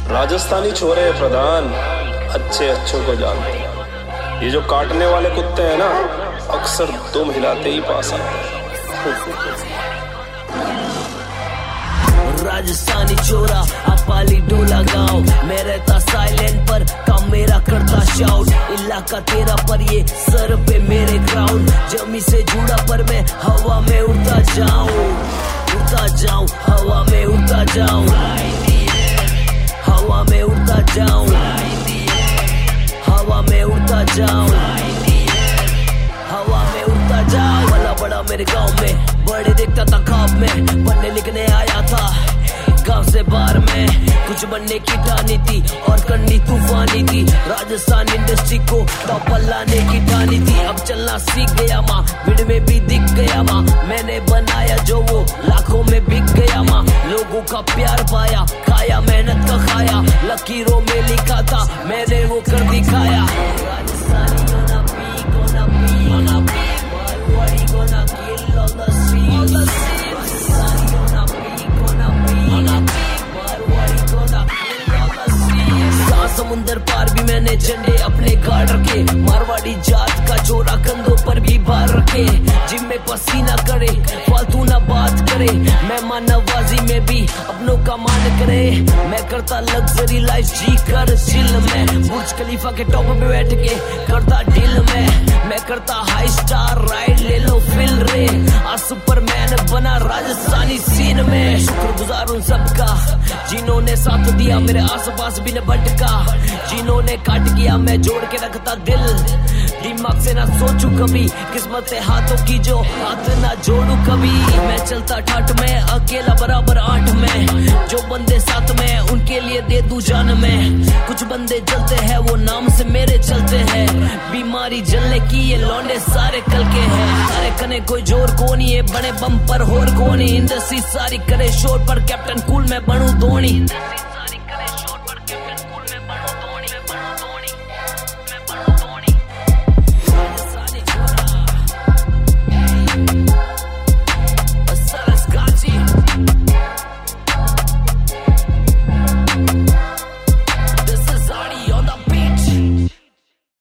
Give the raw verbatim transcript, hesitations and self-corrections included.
राजस्थानी छोरे प्रधान अच्छे अच्छों को जानते हैं। ये जो काटने वाले कुत्ते हैं ना, अक्सर दुम हिलाते ही पास आते हैं। राजस्थानी छोरा अपाली डोला गाँव, मैं रहता साइलेंट पर काम मेरा करता शाउट। इलाका तेरा पर ये सर पे मेरे क्राउन, जमी से जुड़ा पर मैं हवा में उड़ता जाऊं, उड़ता जाऊं, हवा में उड़ता जाऊं, हवा में उड़ता जाऊं, हवा में उड़ता जाऊं, हवा में उड़ता जाऊं। बड़ा बड़ा मेरे गांव में बड़े देखता था ख्वाब में, पढ़ने लिखने आया था गांव से बाहर में, कुछ बनने की ठानी थी और करनी तूफानी थी। राजस्थान इंडस्ट्री को टॉप लाने की ठानी थी। अब चलना सीख गया माँ, भीड़ में भी दिख गया माँ, मैंने बनाया जो वो लाखों में बिक गया माँ। लोगों का प्यार पाया, खाया मेहनत का खाया, लकीरों में लिखा था मैंने वो कर दिखाया। Rajasthani gonna be, gonna be, gonna be, Marwari gonna kill all the streets, all the streets. Raajasthani gonna be, gonna be, gonna be, Marwari gonna kill all the streets. सात समुंदर पार भी मैंने झंडे अपने गाड़ रखे, मारवाड़ी जात का चोरा कंधों पर भी भार रखे। जिम में पसीना करे, फालतू ना बात करे, मेहमान नवाजी में भी अपनों का मान करे। मैं करता लग्जरी लाइफ जी कर चिल में, बुर्ज खलीफा के टॉप पे बैठ के करता डील में। मैं करता हाई स्टार राइड, ले लो फिल रे, आज सुपरमैन बना राजस्थानी सीन में। शुक्रगुजार उन सबका जिन्होंने साथ दिया, मेरे आसपास भी न भटका, जिन्होंने काट किया मैं जोड़ के रखता दिल। दिमाग से ना सोचू कभी, किस्मत से हाथों की जो हाथ ना जोड़ू कभी। मैं चलता ठाठ में अकेला बराबर आठ में, जो बंदे साथ में उनके लिए दे दूं जान में। कुछ बंदे जलते हैं वो नाम से मेरे चलते हैं, बीमारी जलने की ये लौंडे सारे कल के हैं। अरे कने कोई जोर कौन है, बड़े बम पर होर कौन, इंडस्ट्री सारी करे शोर पर कैप्टन कूल मैं बनूं धोनी।